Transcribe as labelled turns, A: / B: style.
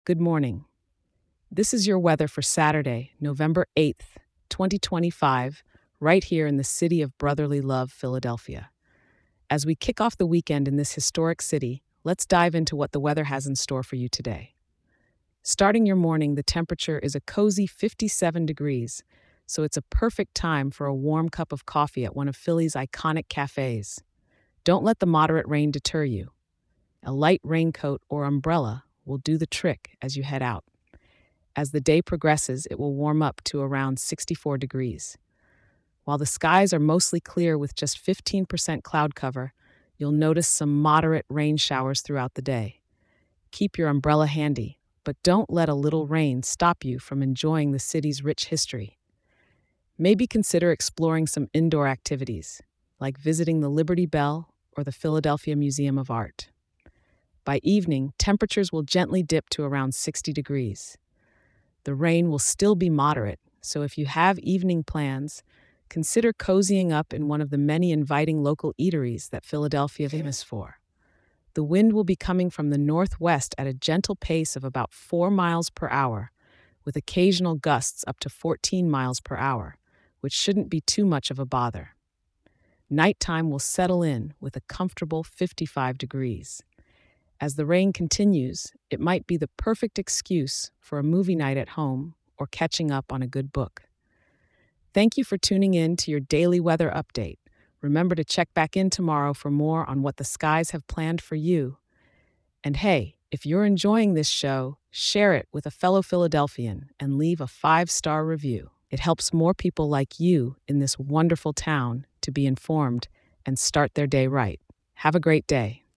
A: Good morning. This is your weather for Saturday, November 8th, 2025, right here in the city of brotherly love, Philadelphia. As we kick off the weekend in this historic city, let's dive into what the weather has in store for you today. Starting your morning, the temperature is a cozy 57 degrees, so it's a perfect time for a warm cup of coffee at one of Philly's iconic cafes. Don't let the moderate rain deter you. A light raincoat or umbrella will do the trick as you head out. As the day progresses, it will warm up to around 64 degrees. While the skies are mostly clear with just 15% cloud cover, you'll notice some moderate rain showers throughout the day. Keep your umbrella handy, but don't let a little rain stop you from enjoying the city's rich history. Maybe consider exploring some indoor activities, like visiting the Liberty Bell or the Philadelphia Museum of Art. By evening, temperatures will gently dip to around 60 degrees. The rain will still be moderate, so if you have evening plans, consider cozying up in one of the many inviting local eateries that Philadelphia is famous for. The wind will be coming from the northwest at a gentle pace of about 4 miles per hour, with occasional gusts up to 14 miles per hour, which shouldn't be too much of a bother. Nighttime will settle in with a comfortable 55 degrees. As the rain continues, it might be the perfect excuse for a movie night at home or catching up on a good book. Thank you for tuning in to your daily weather update. Remember to check back in tomorrow for more on what the skies have planned for you. And hey, if you're enjoying this show, share it with a fellow Philadelphian and leave a 5-star review. It helps more people like you in this wonderful town to be informed and start their day right. Have a great day.